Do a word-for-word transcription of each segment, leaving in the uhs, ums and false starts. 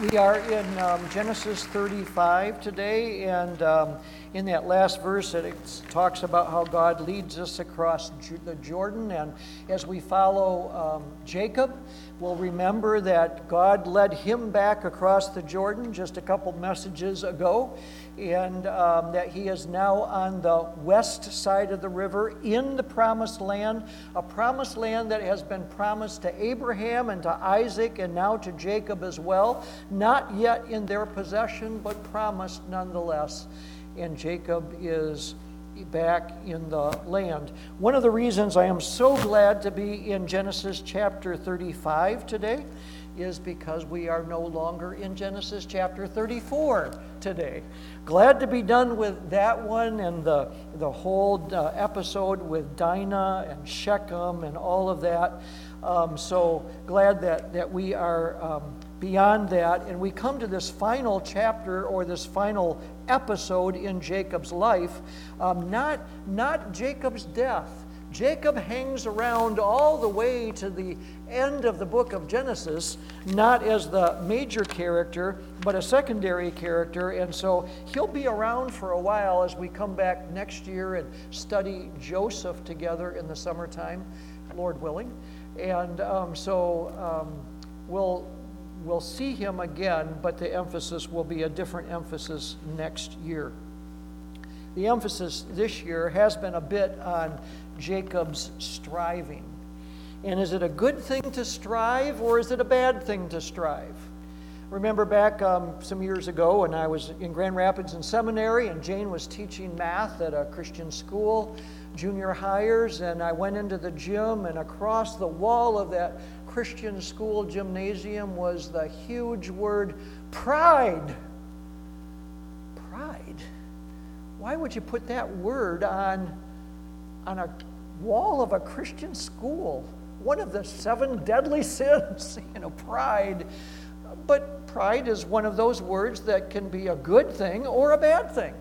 We are in um, Genesis thirty-five today, and um, in that last verse it talks about how God leads us across Ju- the Jordan, and as we follow um, Jacob, we'll remember that God led him back across the Jordan just a couple messages ago, and um, that he is now on the west side of the river in the promised land, a promised land that has been promised to Abraham and to Isaac and now to Jacob as well. Not yet in their possession, but promised nonetheless. And Jacob is back in the land. One of the reasons I am so glad to be in Genesis chapter thirty-five today is because we are no longer in Genesis chapter thirty-four today. Glad to be done with that one and the, the whole uh, episode with Dinah and Shechem and all of that. Um, so glad that, that we are um, beyond that, and we come to this final chapter or this final episode in Jacob's life, um, not, not Jacob's death. Jacob hangs around all the way to the end of the book of Genesis, not as the major character, but a secondary character, and so he'll be around for a while as we come back next year and study Joseph together in the summertime, Lord willing. And um, so um, we'll we'll see him again, but the emphasis will be a different emphasis next year. The emphasis this year has been a bit on Jacob's striving. And is it a good thing to strive, or is it a bad thing to strive? Remember back um, some years ago when I was in Grand Rapids in seminary, and Jane was teaching math at a Christian school, junior hires, and I went into the gym, and across the wall of that Christian school gymnasium was the huge word pride. Pride. Why would you put that word on, on a wall of a Christian school? One of the seven deadly sins, you know, pride. But pride is one of those words that can be a good thing or a bad thing.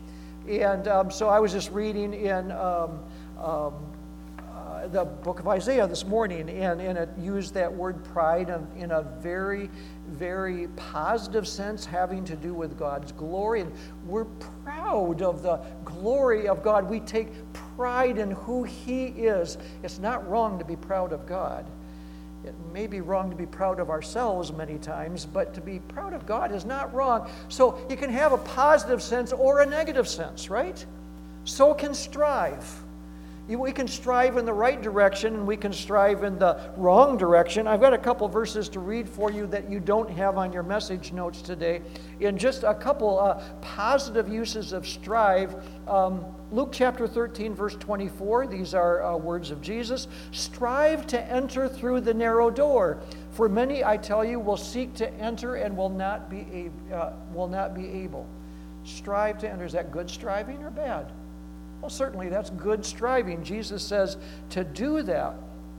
And um, so I was just reading in um, um, uh, the book of Isaiah this morning, and, and it used that word pride in, in a very, very positive sense, having to do with God's glory. And we're proud of the glory of God. We take pride in who He is. It's not wrong to be proud of God. It may be wrong to be proud of ourselves many times, but to be proud of God is not wrong. So you can have a positive sense or a negative sense, right? So can strive. We can strive in the right direction, and we can strive in the wrong direction. I've got a couple verses to read for you that you don't have on your message notes today. In just a couple uh, positive uses of strive, um, Luke chapter thirteen, verse twenty-four, these are uh, words of Jesus. Strive to enter through the narrow door, for many, I tell you, will seek to enter and will not be, uh, will not be able. Strive to enter. Is that good striving or bad? Well, certainly that's good striving. Jesus says to do that.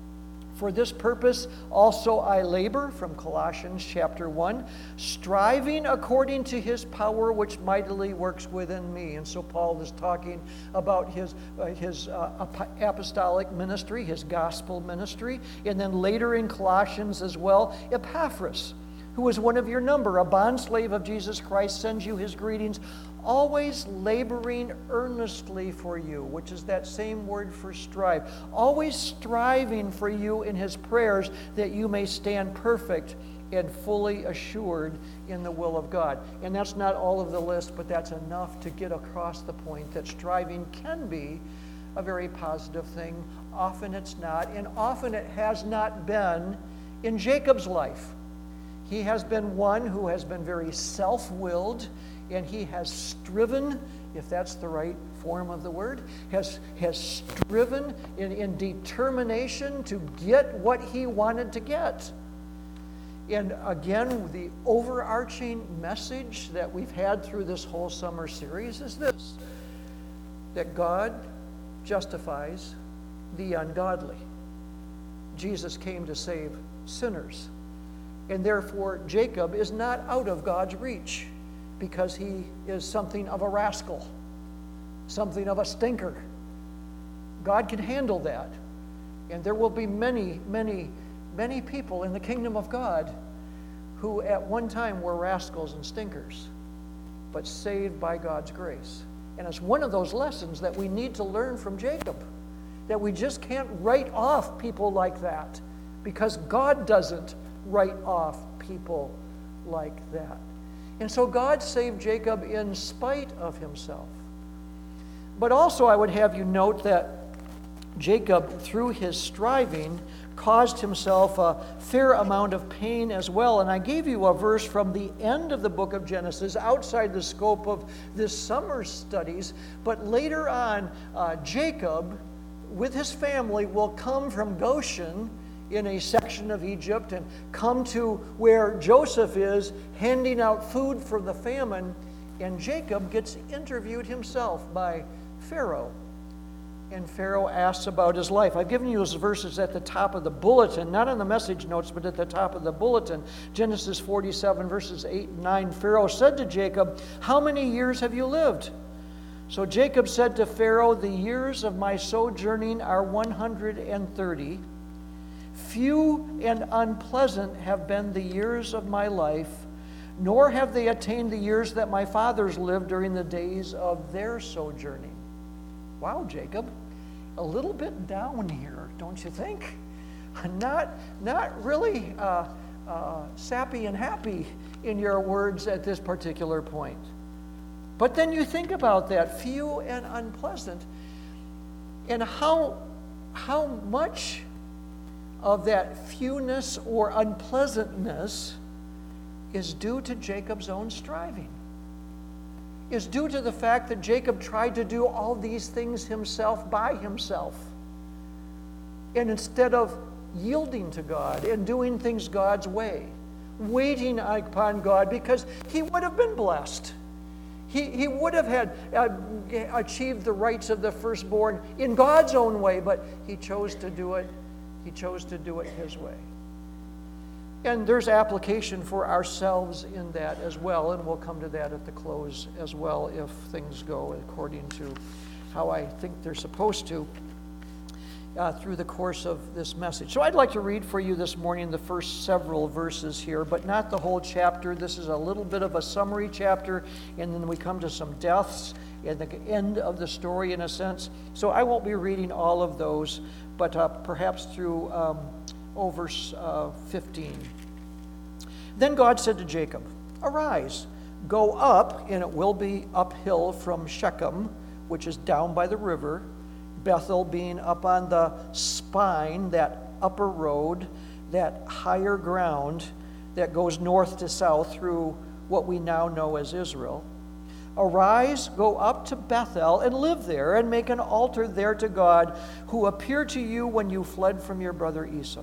For this purpose also I labor, from Colossians chapter one, striving according to His power which mightily works within me. And so Paul is talking about his, uh, his uh, apostolic ministry, his gospel ministry, and then later in Colossians as well, Epaphras, who is one of your number, a bondslave of Jesus Christ, sends you his greetings, always laboring earnestly for you, which is that same word for strive. Always striving for you in his prayers that you may stand perfect and fully assured in the will of God. And that's not all of the list, but that's enough to get across the point that striving can be a very positive thing. Often it's not, and often it has not been in Jacob's life. He has been one who has been very self-willed, and he has striven, if that's the right form of the word, has, has striven in, in determination to get what he wanted to get. And again, the overarching message that we've had through this whole summer series is this, that God justifies the ungodly. Jesus came to save sinners. And therefore, Jacob is not out of God's reach because he is something of a rascal, something of a stinker. God can handle that. And there will be many, many, many people in the kingdom of God who at one time were rascals and stinkers, but saved by God's grace. And it's one of those lessons that we need to learn from Jacob, that we just can't write off people like that, because God doesn't write off people like that. And so God saved Jacob in spite of himself. But also I would have you note that Jacob, through his striving, caused himself a fair amount of pain as well. And I gave you a verse from the end of the book of Genesis, outside the scope of this summer's studies. But later on, uh, Jacob, with his family, will come from Goshen in a section of Egypt and come to where Joseph is, handing out food for the famine. And Jacob gets interviewed himself by Pharaoh. And Pharaoh asks about his life. I've given you those verses at the top of the bulletin, not on the message notes, but at the top of the bulletin. Genesis forty-seven, verses eight and nine. Pharaoh said to Jacob, "How many years have you lived?" So Jacob said to Pharaoh, "The years of my sojourning are one hundred thirty. Few and unpleasant have been the years of my life, nor have they attained the years that my fathers lived during the days of their sojourning." Wow, Jacob, a little bit down here, don't you think? Not, not really uh, uh, sappy and happy in your words at this particular point. But then you think about that, few and unpleasant, and how, how much of that fewness or unpleasantness is due to Jacob's own striving, is due to the fact that Jacob tried to do all these things himself by himself. And instead of yielding to God and doing things God's way, waiting upon God, because he would have been blessed. He, he would have had uh, achieved the rights of the firstborn in God's own way, but he chose to do it, he chose to do it his way. And there's application for ourselves in that as well, and we'll come to that at the close as well if things go according to how I think they're supposed to uh, through the course of this message. So I'd like to read for you this morning the first several verses here, but not the whole chapter. This is a little bit of a summary chapter, and then we come to some deaths at the end of the story in a sense. So I won't be reading all of those, but uh, perhaps through um, oh, verse uh, fifteen. Then God said to Jacob, "Arise, go up, and it will be uphill from Shechem, which is down by the river, Bethel being up on the spine, that upper road, that higher ground that goes north to south through what we now know as Israel. Arise, go up to Bethel, and live there, and make an altar there to God, who appeared to you when you fled from your brother Esau."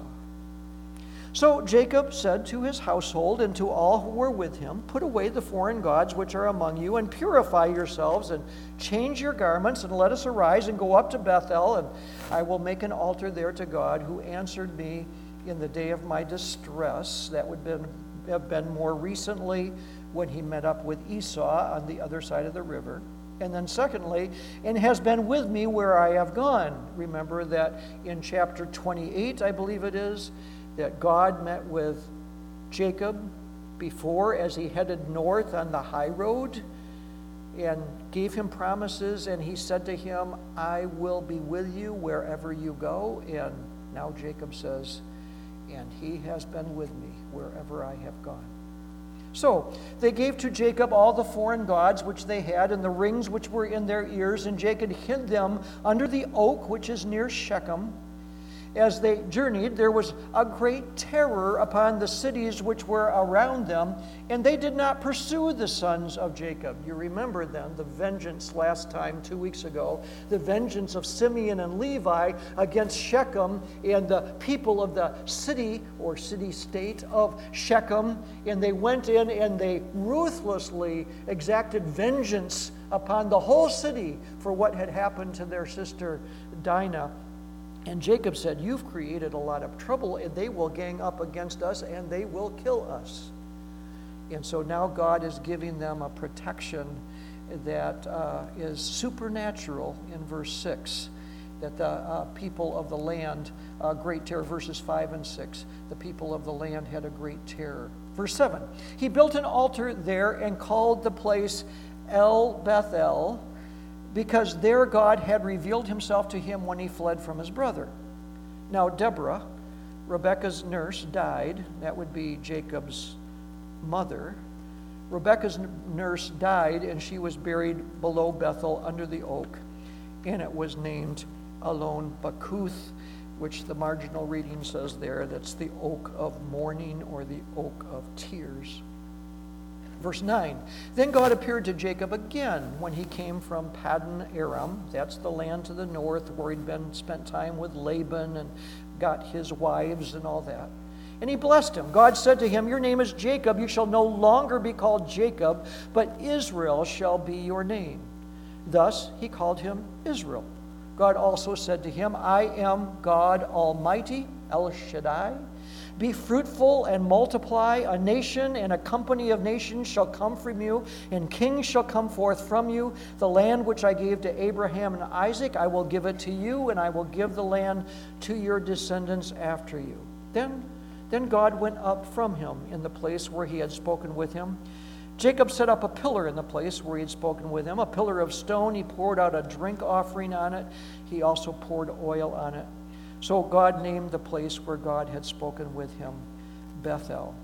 So Jacob said to his household and to all who were with him, "Put away the foreign gods which are among you, and purify yourselves, and change your garments, and let us arise and go up to Bethel, and I will make an altar there to God, who answered me in the day of my distress." That would been, have been more recently when he met up with Esau on the other side of the river. And then secondly, "and has been with me where I have gone." Remember that in chapter twenty-eight, I believe it is, that God met with Jacob before as he headed north on the high road and gave him promises, and he said to him, "I will be with you wherever you go." And now Jacob says, "and he has been with me wherever I have gone." So they gave to Jacob all the foreign gods which they had, and the rings which were in their ears, and Jacob hid them under the oak which is near Shechem. As they journeyed, there was a great terror upon the cities which were around them, and they did not pursue the sons of Jacob. You remember then the vengeance last time, two weeks ago, the vengeance of Simeon and Levi against Shechem and the people of the city or city-state of Shechem. And they went in and they ruthlessly exacted vengeance upon the whole city for what had happened to their sister Dinah. And Jacob said, "You've created a lot of trouble, and they will gang up against us, and they will kill us." And so now God is giving them a protection that uh, is supernatural in verse six, that the uh, people of the land, uh, great terror, verses five and six, the people of the land had a great terror. Verse seven, he built an altar there and called the place El Bethel, because there God had revealed himself to him when he fled from his brother. Now Deborah, Rebekah's nurse, died. That would be Jacob's mother. Rebekah's nurse died, and she was buried below Bethel under the oak, and it was named Allon Bakuth, which the marginal reading says there, that's the oak of mourning or the oak of tears. Verse nine, then God appeared to Jacob again when he came from Paddan Aram. That's the land to the north where he'd been spent time with Laban and got his wives and all that. And he blessed him. God said to him, your name is Jacob. You shall no longer be called Jacob, but Israel shall be your name. Thus he called him Israel. God also said to him, I am God Almighty, El Shaddai. Be fruitful and multiply. A nation and a company of nations shall come from you, and kings shall come forth from you. The land which I gave to Abraham and Isaac, I will give it to you, and I will give the land to your descendants after you. Then, then God went up from him in the place where he had spoken with him. Jacob set up a pillar in the place where he had spoken with him, a pillar of stone. He poured out a drink offering on it. He also poured oil on it. So God named the place where God had spoken with him Bethel.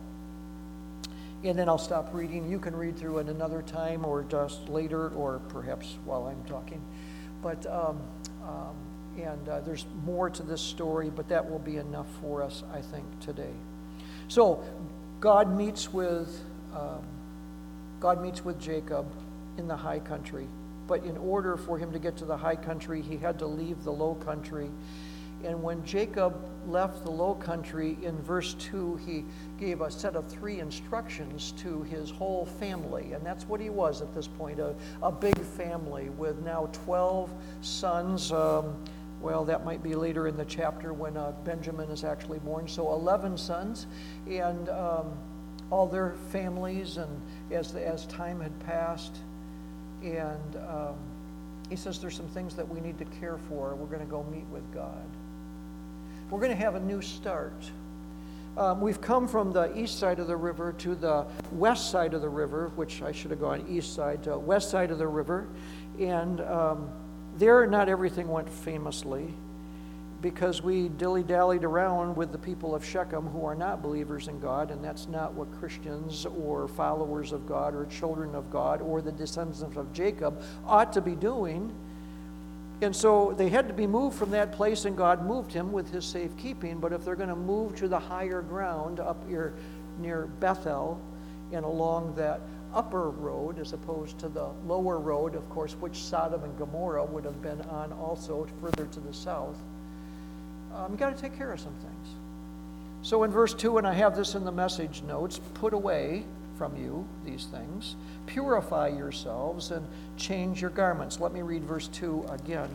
And then I'll stop reading. You can read through it another time or just later or perhaps while I'm talking. But um, um, and uh, there's more to this story, but that will be enough for us, I think, today. So God meets with um, God meets with Jacob in the high country. But in order for him to get to the high country, he had to leave the low country. And when Jacob left the low country, in verse two, he gave a set of three instructions to his whole family. And that's what he was at this point, a, a big family with now twelve sons. Um, well, that might be later in the chapter when uh, Benjamin is actually born. So eleven sons, and um, all their families, and as, as time had passed. And um, he says there's some things that we need to care for. We're going to go meet with God. We're going to have a new start. Um, we've come from the east side of the river to the west side of the river, which I should have gone east side to west side of the river. And um, there, not everything went famously because we dilly-dallied around with the people of Shechem who are not believers in God, and that's not what Christians or followers of God or children of God or the descendants of Jacob ought to be doing. And so they had to be moved from that place, and God moved him with his safekeeping. But if they're going to move to the higher ground up here near Bethel and along that upper road as opposed to the lower road, of course, which Sodom and Gomorrah would have been on also further to the south, um, you've got to take care of some things. So in verse two, and I have this in the message notes, put away from you these things, purify yourselves, and change your garments. Let me read verse two again.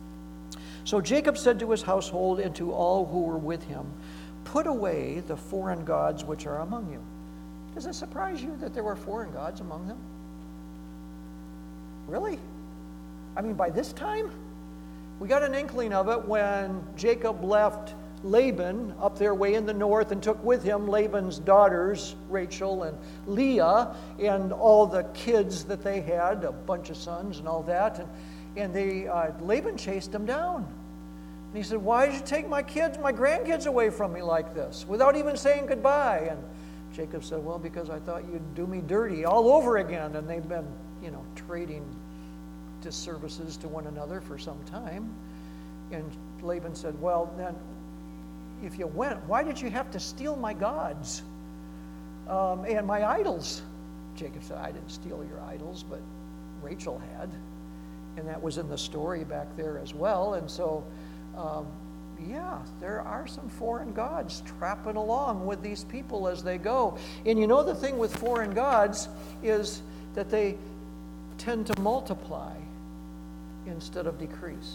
So Jacob said to his household and to all who were with him, put away the foreign gods which are among you. Does it surprise you that there were foreign gods among them? Really? I mean, by this time? We got an inkling of it when Jacob left Laban up there way in the north and took with him Laban's daughters, Rachel and Leah, and all the kids that they had, a bunch of sons and all that. And, and they, uh, Laban chased them down. And he said, why did you take my kids, my grandkids away from me like this without even saying goodbye? And Jacob said, well, because I thought you'd do me dirty all over again. And they've been, you know, trading disservices to one another for some time. And Laban said, well, then, if you went, why did you have to steal my gods um, and my idols? Jacob said, I didn't steal your idols, but Rachel had. And that was in the story back there as well. And so, um, yeah, there are some foreign gods trapping along with these people as they go. And you know the thing with foreign gods is that they tend to multiply instead of decrease.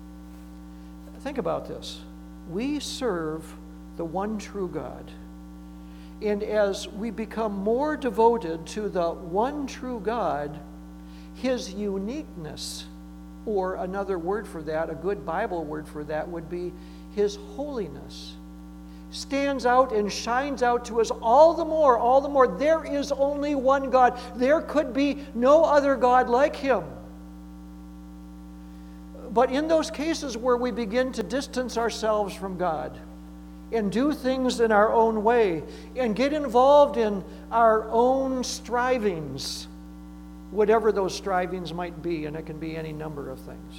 Think about this. We serve the one true God. And as we become more devoted to the one true God, his uniqueness, or another word for that, a good Bible word for that, would be his holiness, stands out and shines out to us all the more, all the more. There is only one God. There could be no other God like Him. But in those cases where we begin to distance ourselves from God and do things in our own way and get involved in our own strivings, whatever those strivings might be, and it can be any number of things,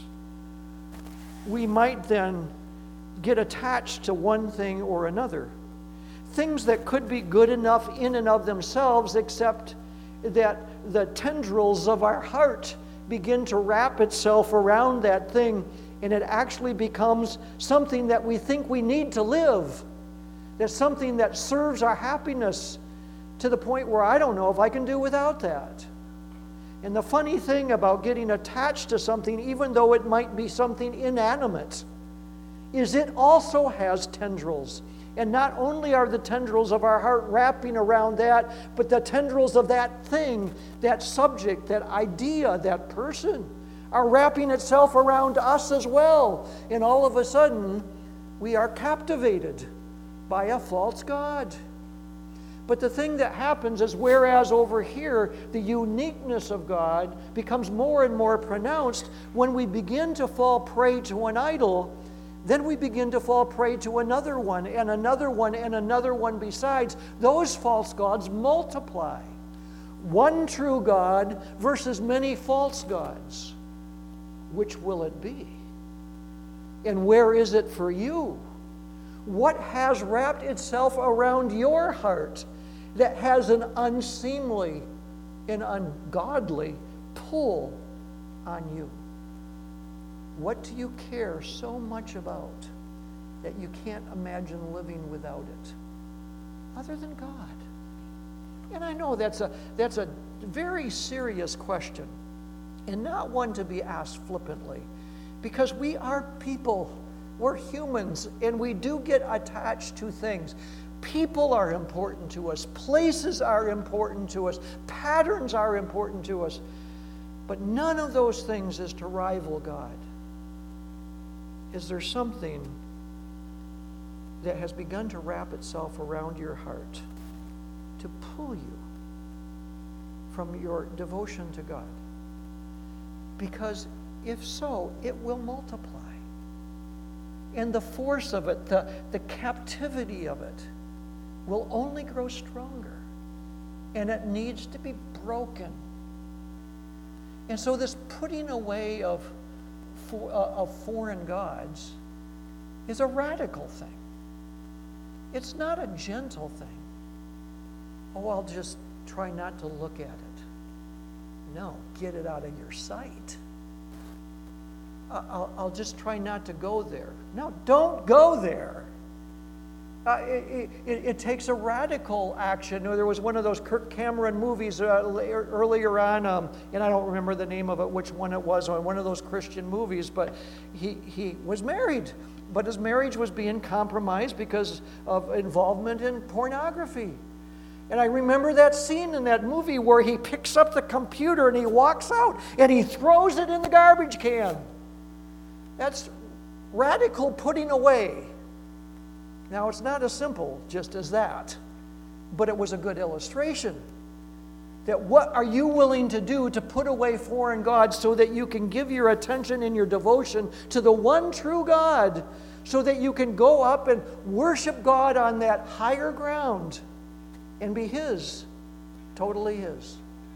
we might then get attached to one thing or another. Things that could be good enough in and of themselves, except that the tendrils of our heart begin to wrap itself around that thing, and it actually becomes something that we think we need to live. That's something that serves our happiness to the point where I don't know if I can do without that. And the funny thing about getting attached to something, even though it might be something inanimate, is it also has tendrils. And not only are the tendrils of our heart wrapping around that, but the tendrils of that thing, that subject, that idea, that person, are wrapping itself around us as well. And all of a sudden, we are captivated by a false god. But the thing that happens is, whereas over here, the uniqueness of God becomes more and more pronounced, when we begin to fall prey to an idol, then we begin to fall prey to another one, and another one, and another one besides. Those false gods multiply. One true God versus many false gods. Which will it be? And where is it for you? What has wrapped itself around your heart that has an unseemly and ungodly pull on you? What do you care so much about that you can't imagine living without it, other than God? And I know that's a, that's a very serious question, and not one to be asked flippantly, because we are people, we're humans, and we do get attached to things. People are important to us, places are important to us, patterns are important to us, but none of those things is to rival God. Is there something that has begun to wrap itself around your heart to pull you from your devotion to God? Because if so, it will multiply. And the force of it, the, the captivity of it, will only grow stronger. And it needs to be broken. And so this putting away of For, uh, of foreign gods is a radical thing. It's not a gentle thing. Oh, I'll just try not to look at it. No, get it out of your sight. Uh, I'll, I'll just try not to go there. No, don't go there. Uh, it, it, it takes a radical action. There was one of those Kirk Cameron movies uh, earlier on, um, and I don't remember the name of it, which one it was, on one of those Christian movies, but he, he was married, but his marriage was being compromised because of involvement in pornography. And I remember that scene in that movie where he picks up the computer and he walks out and he throws it in the garbage can. That's radical putting away. Now, it's not as simple just as that, but it was a good illustration that what are you willing to do to put away foreign gods so that you can give your attention and your devotion to the one true God, so that you can go up and worship God on that higher ground and be His, totally His.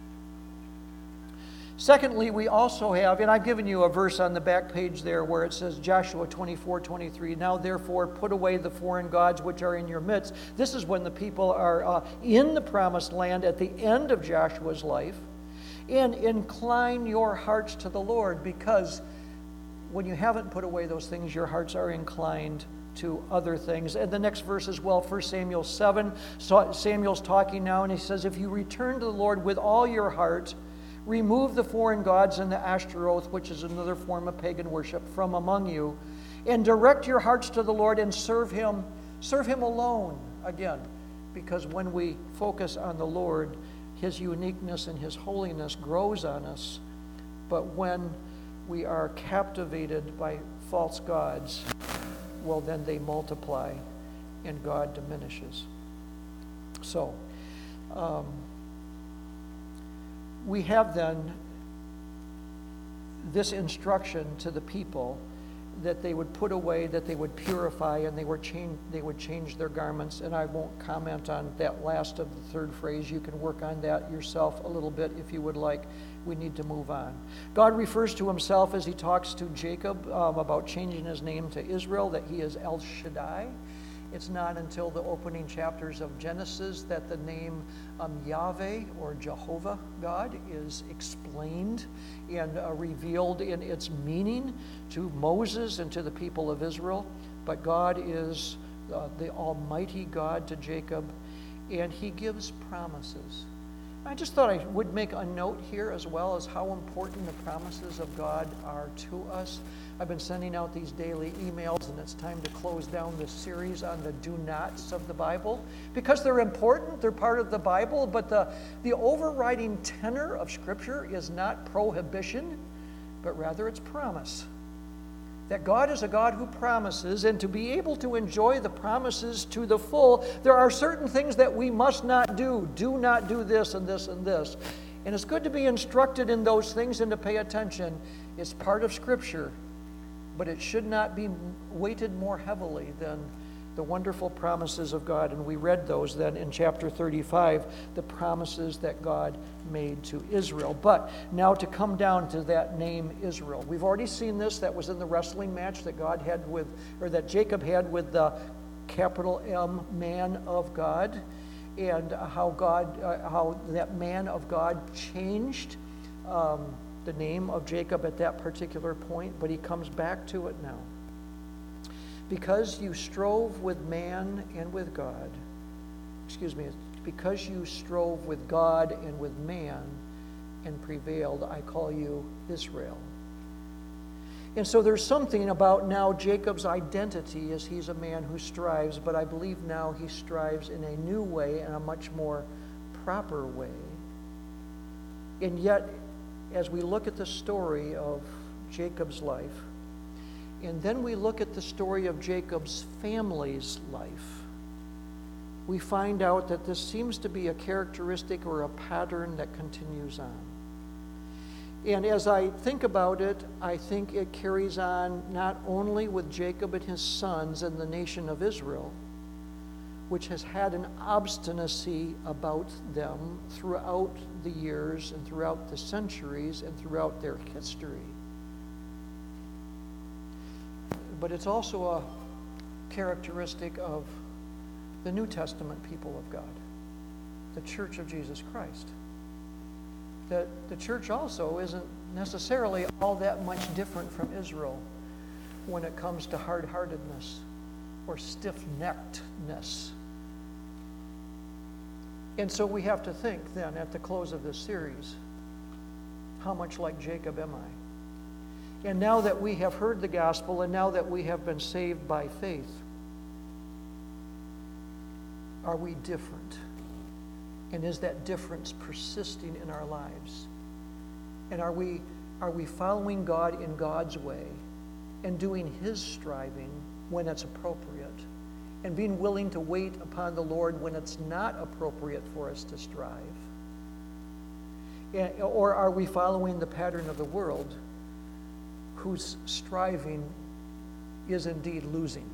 Secondly, we also have, and I've given you a verse on the back page there where it says, Joshua twenty-four twenty-three, now therefore put away the foreign gods which are in your midst. This is when the people are uh, in the promised land at the end of Joshua's life. And incline your hearts to the Lord, because when you haven't put away those things, your hearts are inclined to other things. And the next verse as well, First Samuel seven, so Samuel's talking now, and he says, if you return to the Lord with all your heart, remove the foreign gods and the Ashtaroth, which is another form of pagan worship, from among you, and direct your hearts to the Lord and serve Him. Serve Him alone, again, because when we focus on the Lord, His uniqueness and His holiness grows on us. But when we are captivated by false gods, well, then they multiply. and God diminishes. So, um, we have then this instruction to the people that they would put away, that they would purify, and they would change, they would change their garments. And I won't comment on that last of the third phrase. You can work on that yourself a little bit if you would like. We need to move on. God refers to himself as he talks to Jacob um, about changing his name to Israel, that he is El Shaddai. It's not until the opening chapters of Genesis that the name um, Yahweh or Jehovah God is explained and uh, revealed in its meaning to Moses and to the people of Israel. But God is uh, the Almighty God to Jacob, and he gives promises. I just thought I would make a note here as well as how important the promises of God are to us. I've been sending out these daily emails, and it's time to close down this series on the do nots of the Bible, because they're important, they're part of the Bible, but the, the overriding tenor of Scripture is not prohibition, but rather it's promise. That God is a God who promises, and to be able to enjoy the promises to the full, there are certain things that we must not do. Do not do this and this and this. And it's good to be instructed in those things and to pay attention. It's part of Scripture, but it should not be weighted more heavily than the wonderful promises of God. And we read those then in chapter thirty-five, the promises that God made to Israel. But now to come down to that name Israel. We've already seen this. That was in the wrestling match that God had with, or that Jacob had with the capital M, man of God, and how God, uh, how that man of God changed um, the name of Jacob at that particular point, but he comes back to it now. Because you strove with man and with God, excuse me, because you strove with God and with man and prevailed, I call you Israel. And so there's something about now Jacob's identity as he's a man who strives, but I believe now he strives in a new way, in a much more proper way. And yet, as we look at the story of Jacob's life, and then we look at the story of Jacob's family's life, we find out that this seems to be a characteristic or a pattern that continues on. And as I think about it, I think it carries on not only with Jacob and his sons and the nation of Israel, which has had an obstinacy about them throughout the years and throughout the centuries and throughout their history. But it's also a characteristic of the New Testament people of God, the Church of Jesus Christ. That the church also isn't necessarily all that much different from Israel when it comes to hard-heartedness or stiff-neckedness. And so we have to think then at the close of this series, how much like Jacob am I? And now that we have heard the gospel, and now that we have been saved by faith, are we different? And is that difference persisting in our lives? And are we, are we following God in God's way and doing His striving when it's appropriate, and being willing to wait upon the Lord when it's not appropriate for us to strive? And, or are we following the pattern of the world, whose striving is indeed losing?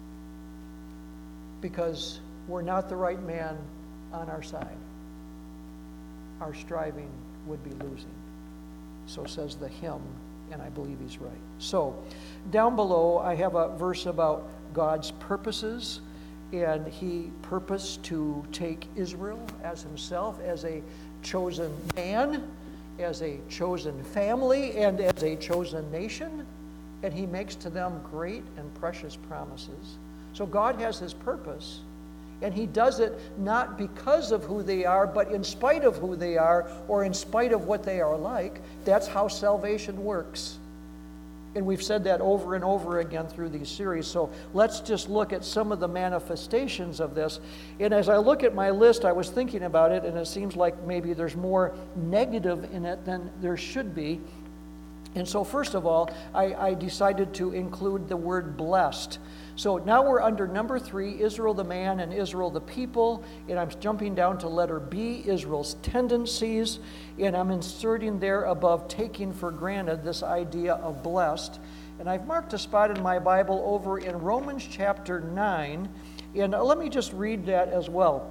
Because we're not the right man on our side. Our striving would be losing. So says the hymn, and I believe he's right. So, down below, I have a verse about God's purposes, and he purposed to take Israel as himself, as a chosen man, as a chosen family, and as a chosen nation, and he makes to them great and precious promises. So God has his purpose, and he does it not because of who they are, but in spite of who they are, or in spite of what they are like. That's how salvation works. And we've said that over and over again through these series. So let's just look at some of the manifestations of this. And as I look at my list, I was thinking about it, and it seems like maybe there's more negative in it than there should be. And so first of all, I, I decided to include the word blessed. So now we're under number three, Israel the man and Israel the people, and I'm jumping down to letter B, Israel's tendencies, and I'm inserting there above taking for granted this idea of blessed. And I've marked a spot in my Bible over in Romans chapter nine, and let me just read that as well.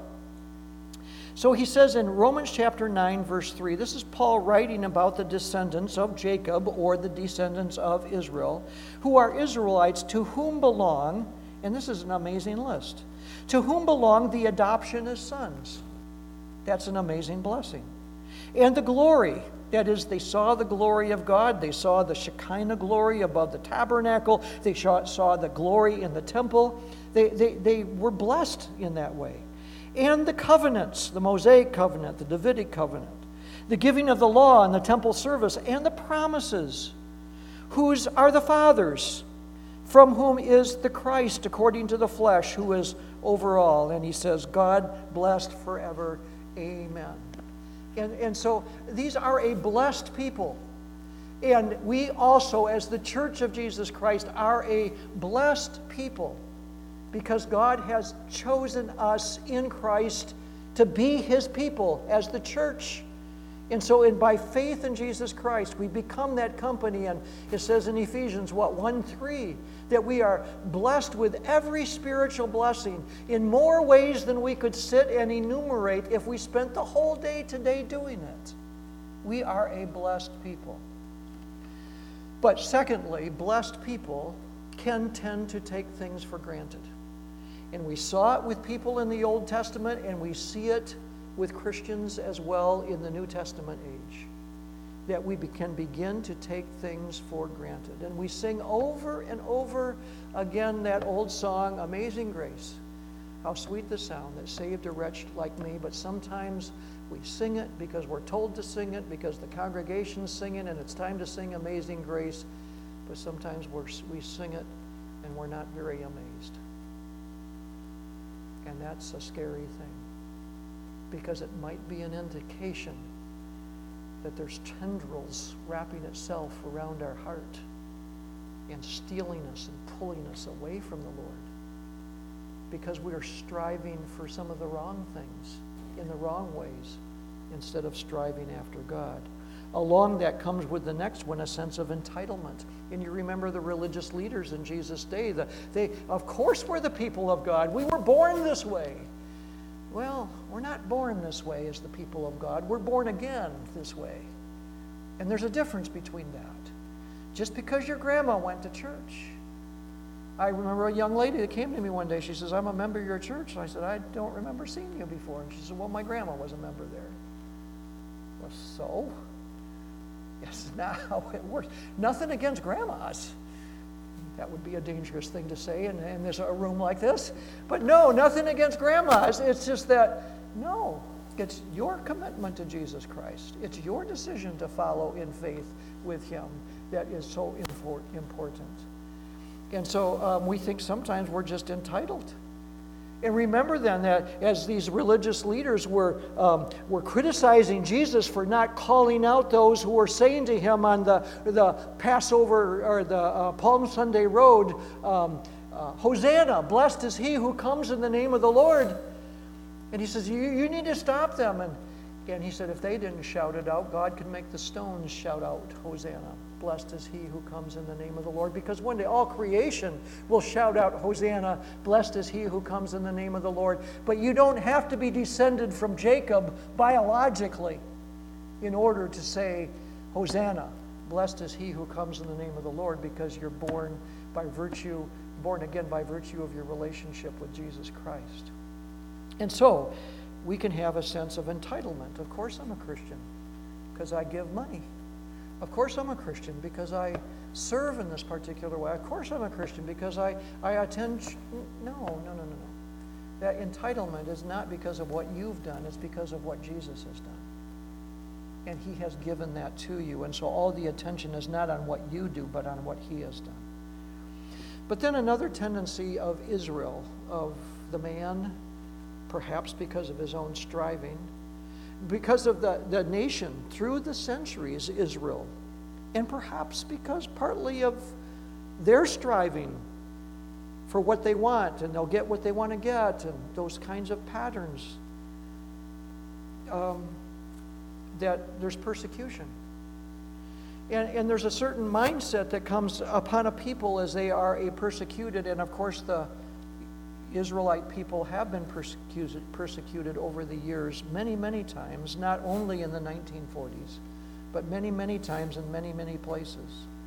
So he says in Romans chapter nine, verse three, this is Paul writing about the descendants of Jacob, or the descendants of Israel, who are Israelites, to whom belong, and this is an amazing list, to whom belong the adoption as sons. That's an amazing blessing. And the glory, that is, they saw the glory of God, they saw the Shekinah glory above the tabernacle, they saw, saw the glory in the temple, they, they, they were blessed in that way. And the covenants, the Mosaic covenant, the Davidic covenant, the giving of the law and the temple service, and the promises, whose are the fathers, from whom is the Christ according to the flesh, who is over all. And he says, God blessed forever. Amen. And, and so these are a blessed people. And we also, as the Church of Jesus Christ, are a blessed people, because God has chosen us in Christ to be His people as the church. And so in, by faith in Jesus Christ, we become that company. And it says in Ephesians, what, one three, that we are blessed with every spiritual blessing in more ways than we could sit and enumerate if we spent the whole day today doing it. We are a blessed people. But secondly, blessed people can tend to take things for granted. And we saw it with people in the Old Testament, and we see it with Christians as well in the New Testament age, that we can begin to take things for granted. And we sing over and over again that old song, Amazing Grace. How sweet the sound that saved a wretch like me. But sometimes we sing it because we're told to sing it, because the congregation's singing, and it's time to sing Amazing Grace. But sometimes we're, we sing it and we're not very amazed. And that's a scary thing, because it might be an indication that there's tendrils wrapping itself around our heart and stealing us and pulling us away from the Lord, because we are striving for some of the wrong things in the wrong ways instead of striving after God. Along that comes with the next one, a sense of entitlement. And you remember the religious leaders in Jesus' day. The, they, of course we're the people of God. We were born this way. Well, we're not born this way as the people of God. We're born again this way. And there's a difference between that. Just because your grandma went to church. I remember a young lady that came to me one day. She says, I'm a member of your church. And I said, I don't remember seeing you before. And she said, well, my grandma was a member there. Well, so? Yes, not how it works. Nothing against grandmas. That would be a dangerous thing to say in, in this, a room like this. But no, nothing against grandmas. It's just that, no, it's your commitment to Jesus Christ. It's your decision to follow in faith with Him that is so important. And so um, we think sometimes we're just entitled. And remember then that as these religious leaders were, um, were criticizing Jesus for not calling out those who were saying to Him on the, the Passover or the uh, Palm Sunday road, um, uh, Hosanna, blessed is he who comes in the name of the Lord. And He says, you, you need to stop them. And, and He said, if they didn't shout it out, God could make the stones shout out, Hosanna. Blessed is he who comes in the name of the Lord. Because one day all creation will shout out, Hosanna, blessed is he who comes in the name of the Lord. But you don't have to be descended from Jacob biologically in order to say, Hosanna, blessed is he who comes in the name of the Lord, because you're born by virtue, born again by virtue of your relationship with Jesus Christ. And so we can have a sense of entitlement. Of course I'm a Christian because I give money. Of course I'm a Christian because I serve in this particular way. Of course I'm a Christian because I, I attend. Ch- no, no, no, no, no. That entitlement is not because of what you've done. It's because of what Jesus has done. And He has given that to you. And so all the attention is not on what you do, but on what He has done. But then another tendency of Israel, of the man, perhaps because of his own striving, because of the, the nation through the centuries, Israel, And perhaps because partly of their striving for what they want, and they'll get what they want to get, and those kinds of patterns, um, that there's persecution. And, and there's a certain mindset that comes upon a people as they are a persecuted, and of course the Israelite people have been persecuted, persecuted over the years many, many times, not only in the nineteen forties, but many, many times in many, many places.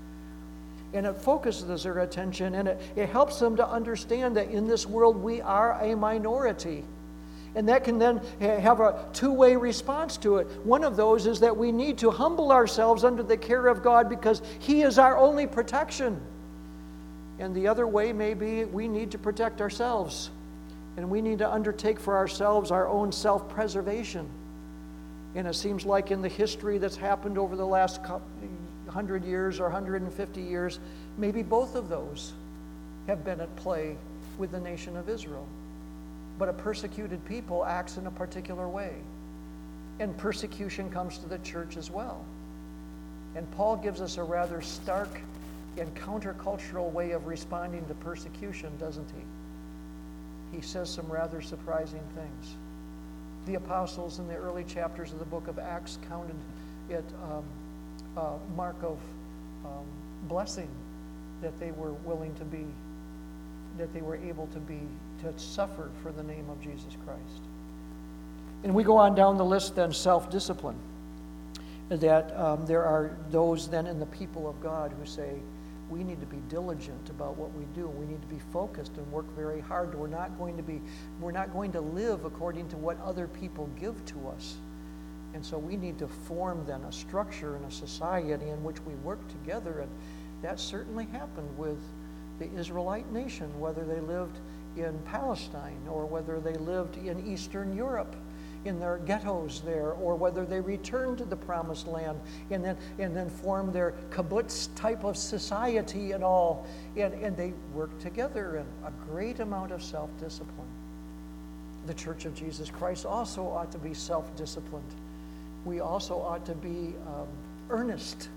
And it focuses their attention, and it, it helps them to understand that in this world we are a minority. And that can then have a two-way response to it. One of those is that we need to humble ourselves under the care of God because He is our only protection. And the other way may be we need to protect ourselves. And we need to undertake for ourselves our own self-preservation. And it seems like in the history that's happened over the last one hundred years or one hundred fifty years, maybe both of those have been at play with the nation of Israel. But a persecuted people acts in a particular way. And persecution comes to the church as well. And Paul gives us a rather stark and countercultural way of responding to persecution, doesn't he? He says some rather surprising things. The apostles in the early chapters of the book of Acts counted it um, a mark of um, blessing that they were willing to be, that they were able to be, to suffer for the name of Jesus Christ. And we go on down the list then, self-discipline. That um, there are those then in the people of God who say, we need to be diligent about what we do. We need to be focused and work very hard. We're not going to be, we're not going to live according to what other people give to us. And so we need to form then a structure and a society in which we work together. And that certainly happened with the Israelite nation, whether they lived in Palestine or whether they lived in Eastern Europe, in their ghettos there, or whether they returned to the Promised Land and then and then formed their kibbutz type of society and all. And, and they worked together in a great amount of self-discipline. The Church of Jesus Christ also ought to be self-disciplined. We also ought to be um, earnest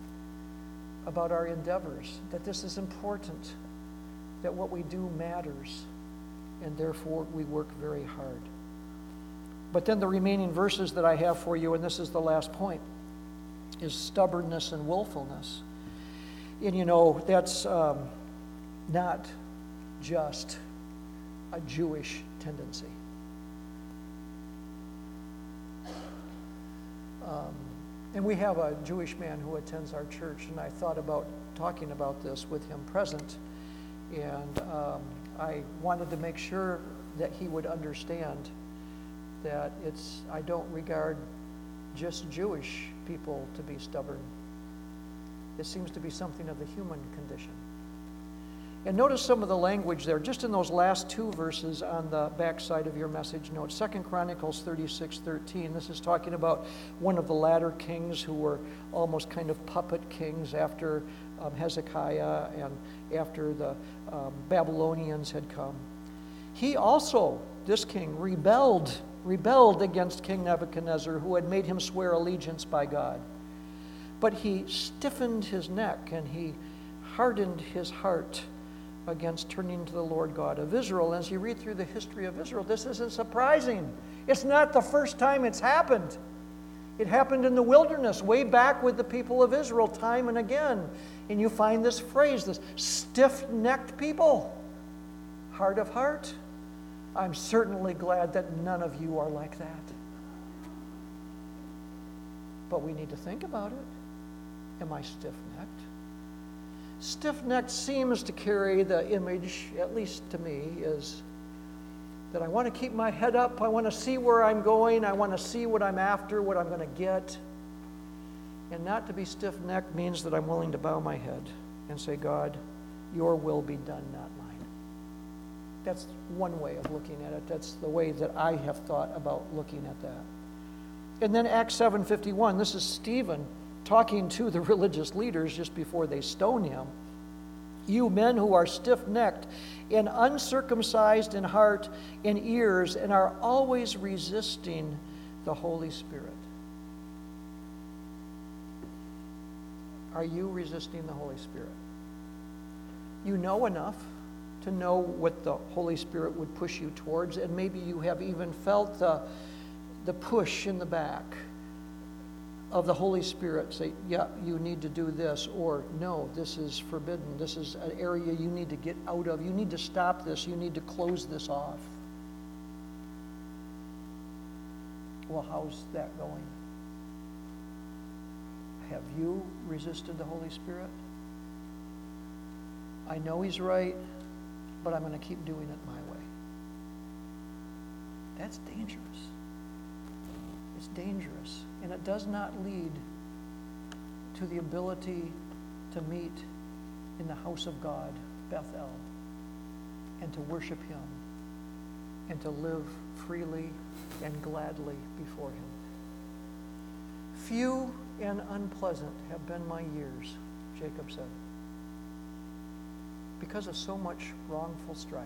about our endeavors, that this is important, that what we do matters, and therefore we work very hard. But then the remaining verses that I have for you, and this is the last point, is stubbornness and willfulness. And you know, that's um, not just a Jewish tendency. Um, and we have a Jewish man who attends our church, and I thought about talking about this with him present. And um, I wanted to make sure that he would understand that it's, I don't regard just Jewish people to be stubborn. It seems to be something of the human condition. And notice some of the language there, just in those last two verses on the backside of your message notes. Second Chronicles thirty-six thirteen. This is talking about one of the latter kings who were almost kind of puppet kings after um, Hezekiah and after the um, Babylonians had come. He also, this king, rebelled, rebelled against King Nebuchadnezzar, who had made him swear allegiance by God. But he stiffened his neck and he hardened his heart against turning to the Lord God of Israel. As you read through the history of Israel, this isn't surprising. It's not the first time it's happened. It happened in the wilderness, way back with the people of Israel, time and again. And you find this phrase, this stiff-necked people, hard of heart. I'm certainly glad that none of you are like that. But we need to think about it. Am I stiff-necked? Stiff-necked seems to carry the image, at least to me, is that I want to keep my head up. I want to see where I'm going. I want to see what I'm after, what I'm going to get. And not to be stiff-necked means that I'm willing to bow my head and say, God, your will be done, not mine. That's one way of looking at it. That's the way that I have thought about looking at that. And then Acts seven fifty-one, this is Stephen talking to the religious leaders just before they stone him. You men who are stiff-necked and uncircumcised in heart and ears and are always resisting the Holy Spirit. Are you resisting the Holy Spirit? You know enough to know what the Holy Spirit would push you towards, and maybe you have even felt the, the push in the back of the Holy Spirit say, yeah, you need to do this, or no, this is forbidden. This is an area you need to get out of. You need to stop this. You need to close this off. Well, how's that going? Have you resisted the Holy Spirit? I know He's right, but I'm going to keep doing it my way. That's dangerous. It's dangerous, and it does not lead to the ability to meet in the house of God, Bethel, and to worship Him, and to live freely and gladly before Him. Few and unpleasant have been my years, Jacob said, because of so much wrongful striving.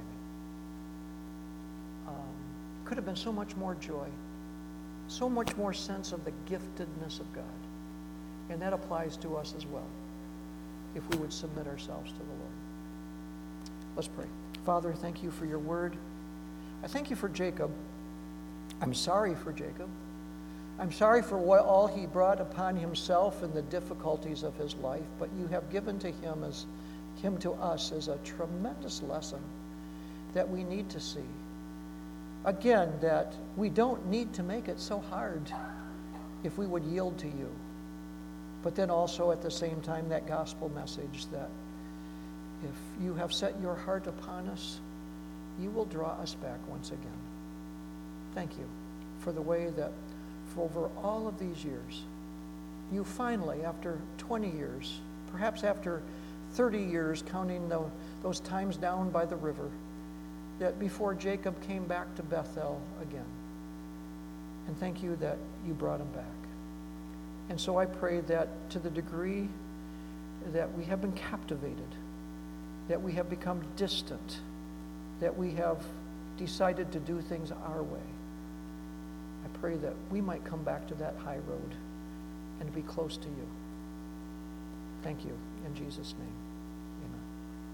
Um, could have been so much more joy, so much more sense of the giftedness of God. And that applies to us as well, if we would submit ourselves to the Lord. Let's pray. Father, thank you for your word. I thank you for Jacob. I'm sorry for Jacob. I'm sorry for what all he brought upon himself and the difficulties of his life, but you have given to him as him to us as a tremendous lesson that we need to see. Again, that we don't need to make it so hard if we would yield to you. But then also at the same time, that gospel message that if you have set your heart upon us, you will draw us back once again. Thank you for the way that for over all of these years, you finally, after twenty years, perhaps after thirty years, counting the, those times down by the river, that before Jacob came back to Bethel again. And thank you that you brought him back. And so I pray that to the degree that we have been captivated, that we have become distant, that we have decided to do things our way, I pray that we might come back to that high road and be close to you. Thank you in Jesus' name.